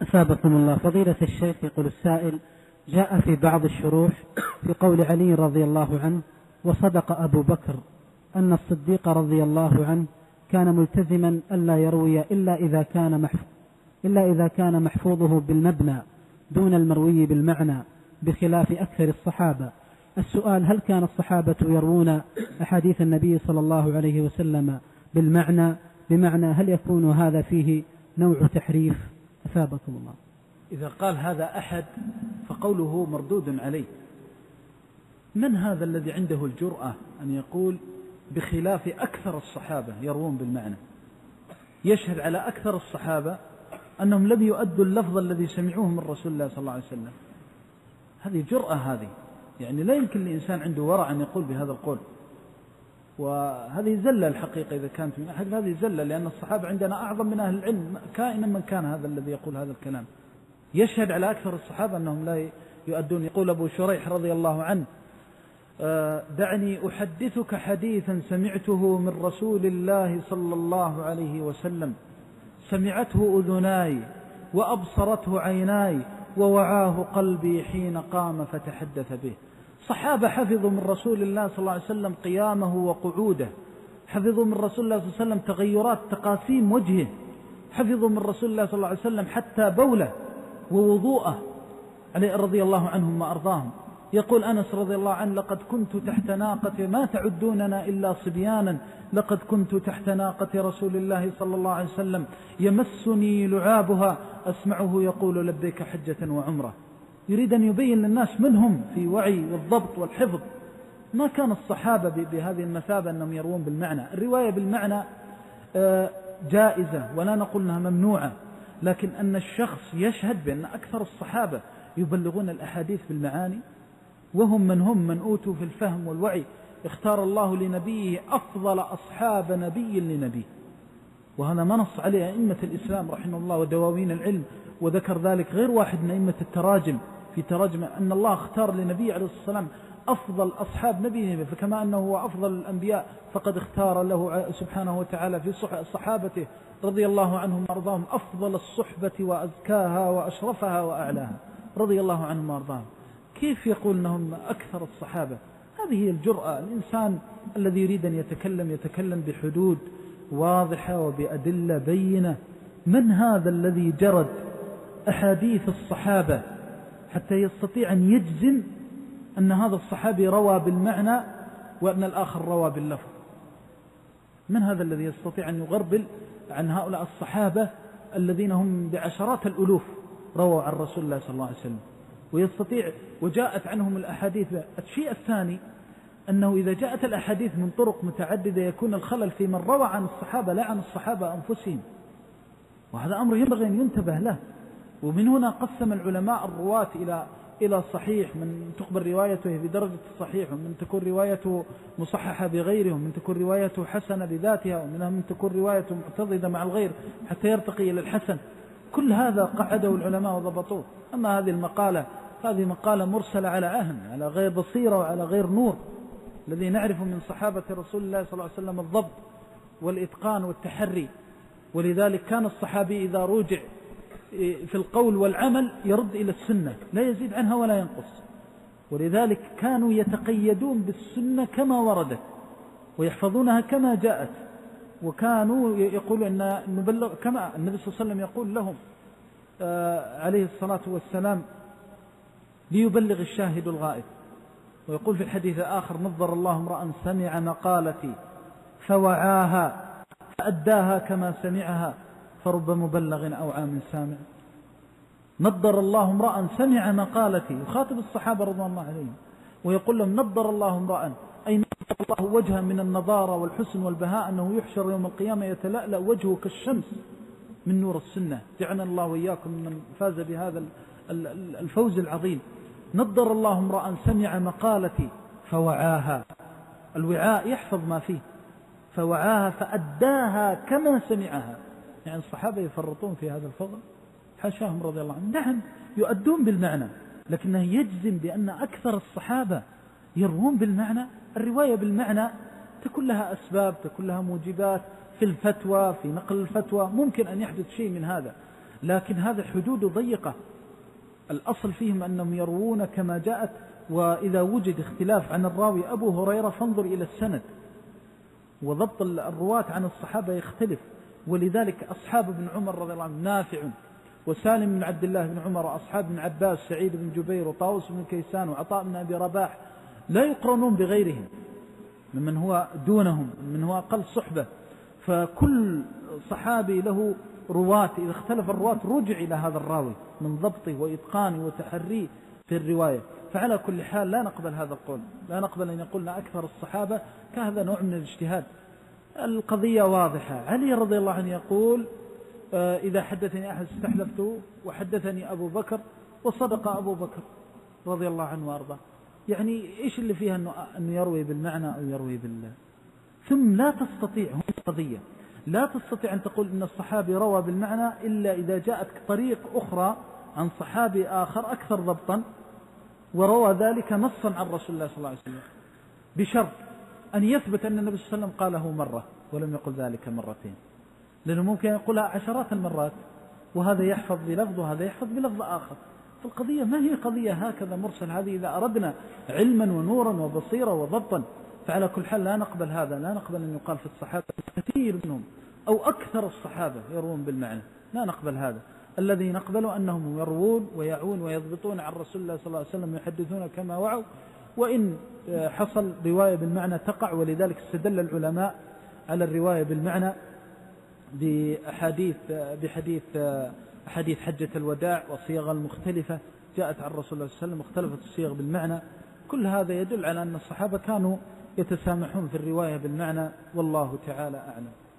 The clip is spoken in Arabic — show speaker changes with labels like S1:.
S1: أثابكم الله. فضيلة الشيخ، يقول السائل: جاء في بعض الشروح في قول علي رضي الله عنه: وصدق أبو بكر، أن الصديق رضي الله عنه كان ملتزما ألا يروي إلا إذا كان محفوظه بالمبنى دون المروي بالمعنى، بخلاف أكثر الصحابة. السؤال: هل كان الصحابة يروون أحاديث النبي صلى الله عليه وسلم بالمعنى؟ بمعنى هل يكون هذا فيه نوع تحريف؟ أثابكم الله.
S2: إذا قال هذا أحد فقوله مردود عليه. من هذا الذي عنده الجرأة أن يقول بخلاف أكثر الصحابة يروون بالمعنى؟ يشهد على أكثر الصحابة أنهم لم يؤدوا اللفظ الذي سمعوه من رسول الله صلى الله عليه وسلم. هذه جرأة، هذه يعني لا يمكن لإنسان عنده ورع أن يقول بهذا القول، وهذه زلة الحقيقة. إذا كانت من أحد هذه زلة، لأن الصحابة عندنا أعظم من أهل العلم كائنا من كان هذا الذي يقول هذا الكلام. يشهد على أكثر الصحابة أنهم لا يؤدون. يقول أبو شريح رضي الله عنه: دعني أحدثك حديثا سمعته من رسول الله صلى الله عليه وسلم، سمعته أذناي وأبصرته عيناي ووعاه قلبي حين قام فتحدث به. صحابة حفظوا من رسول الله صلى الله عليه وسلم قيامه وقعوده، حفظوا من رسول الله صلى الله عليه وسلم تغيرات تقاسيم وجهه، حفظوا من رسول الله صلى الله عليه وسلم حتى بوله ووضوءه رضي الله عنهم وأرضاهم. يقول أنس رضي الله عنه: لقد كنت تحت ناقة، ما تعدوننا إلا صبيانا، لقد كنت تحت ناقة رسول الله صلى الله عليه وسلم يمسني لعابها أسمعه يقول لبيك حجة وعمرة. يريد أن يبين للناس منهم في وعي والضبط والحفظ. ما كان الصحابة بهذه المثابة أنهم يروون بالمعنى. الرواية بالمعنى جائزة ولا نقول أنها ممنوعة، لكن أن الشخص يشهد بأن أكثر الصحابة يبلغون الأحاديث بالمعاني، وهم من أوتوا في الفهم والوعي. اختار الله لنبيه أفضل أصحاب نبي لنبيه، وهذا ما نص عليه أئمة الإسلام رحمه الله ودواوين العلم، وذكر ذلك غير واحد من أئمة التراجم في تراجم أن الله اختار لنبي عليه الصلاة والسلام أفضل أصحاب نبيه، فكما أنه هو أفضل الأنبياء فقد اختار له سبحانه وتعالى في صحابته رضي الله عنهم وأرضاهم أفضل الصحبة وأزكاها وأشرفها وأعلاها رضي الله عنهم وأرضاهم. كيف يقول أنهم أكثر الصحابة؟ هذه هي الجرأة. الإنسان الذي يريد أن يتكلم بحدود واضحة وبأدلة بينة. من هذا الذي جرد أحاديث الصحابة حتى يستطيع أن يجزم أن هذا الصحابي روى بالمعنى وأن الآخر روى باللفظ؟ من هذا الذي يستطيع أن يغربل عن هؤلاء الصحابة الذين هم بعشرات الألوف رووا عن رسول الله صلى الله عليه وسلم ويستطيع وجاءت عنهم الأحاديث؟ الشيء الثاني أنه إذا جاءت الأحاديث من طرق متعددة يكون الخلل في من روى عن الصحابة لا عن الصحابة أنفسهم، وهذا أمر ينبغي أن ينتبه له. ومن هنا قسم العلماء الرواة إلى صحيح، من تقبل روايته بدرجة الصحيح، ومن تكون روايته مصححة بغيره، ومن تكون روايته حسنة بذاتها، ومنها من تكون روايته معتضدة مع الغير حتى يرتقي إلى الحسن. كل هذا قعده العلماء وضبطوه. أما هذه المقالة هذه مقالة مرسلة على عهن، على غير بصيرة وعلى غير نور. الذي نعرف من صحابة رسول الله صلى الله عليه وسلم الضبط والإتقان والتحري، ولذلك كان الصحابي إذا رجع في القول والعمل يرد إلى السنة لا يزيد عنها ولا ينقص، ولذلك كانوا يتقيدون بالسنة كما وردت ويحفظونها كما جاءت، وكانوا يقول أن نبلغ كما النبي صلى الله عليه وسلم يقول لهم عليه الصلاة والسلام: ليبلغ الشاهد الغائب. ويقول في الحديث الآخر: نظر الله امرأ سمع مقالتي فوعاها فأداها كما سمعها فرب مبلغ أو عام سامع. نظر الله امرأ سمع مقالتي، يخاطب الصحابة رضوان الله عليهم ويقول لهم: نظر الله امرأ، أي نظر الله وجها من النضارة والحسن والبهاء، أنه يحشر يوم القيامة يتلألأ وجهه كالشمس من نور السنة. جعلنا الله وإياكم من فاز بهذا الفوز العظيم. نظر الله امرأ سمع مقالتي فوعاها، الوعاء يحفظ ما فيه، فوعاها فأداها كما سمعها. يعني الصحابة يفرطون في هذا الفضل؟ حاشاهم رضي الله عنهم. نعم يؤدون بالمعنى، لكنه يجزم بأن أكثر الصحابة يروون بالمعنى. الرواية بالمعنى تكون لها أسباب، تكون لها موجبات في الفتوى، في نقل الفتوى، ممكن أن يحدث شيء من هذا، لكن هذا حدود ضيقة، الأصل فيهم أنهم يروون كما جاءت، وإذا وجد اختلاف عن الراوي أبو هريرة فانظر إلى السند، وضبط الرواة عن الصحابة يختلف. ولذلك أصحاب ابن عمر رضي الله عنه نافع وسالم بن عبد الله بن عمر وأصحاب ابن عباس سعيد بن جبير وطاووس بن كيسان وعطاء بن أبي رباح لا يقرنون بغيرهم ممن هو دونهم، من هو أقل صحبة. فكل صحابي له رواة، إذا اختلف الرواة رجع إلى هذا الراوي من ضبطه وإتقانه وتحريه في الرواية. فعلى كل حال لا نقبل هذا القول، لا نقبل أن يقولنا أكثر الصحابة، كهذا نوع من الاجتهاد. القضية واضحة. علي رضي الله عنه يقول إذا حدثني أحد استحلفته وحدثني أبو بكر وصدق أبو بكر رضي الله عنه وأرضاه. يعني إيش اللي فيها أنه يروي بالمعنى أو يروي بالله؟ ثم لا تستطيع، هنا قضية، لا تستطيع أن تقول إن الصحابي روى بالمعنى إلا إذا جاءت طريق أخرى عن صحابي آخر أكثر ضبطا وروى ذلك نصا عن رسول الله صلى الله عليه وسلم، بشرط أن يثبت أن النبي صلى الله عليه وسلم قاله مرة ولم يقل ذلك مرتين، لأنه ممكن يقولها عشرات المرات وهذا يحفظ بلفظ وهذا يحفظ بلفظ آخر. فالقضية ما هي قضية هكذا مرسل، هذه إذا أردنا علما ونورا وبصيرا وضبطا. فعلى كل حال لا نقبل هذا، لا نقبل أن يقال في الصحابة كثير منهم أو أكثر الصحابة يروون بالمعنى، لا نقبل هذا. الذي نقبل أنهم يروون ويعون ويضبطون عن رسول الله صلى الله عليه وسلم، يحدثون كما وعوا، وإن حصل رواية بالمعنى تقع. ولذلك استدل العلماء على الرواية بالمعنى بحديث حجة الوداع والصيغ المختلفة جاءت عن رسول الله صلى الله عليه وسلم، اختلفت الصيغ بالمعنى. كل هذا يدل على أن الصحابة كانوا يتسامحون في الرواية بالمعنى، والله تعالى أعلم.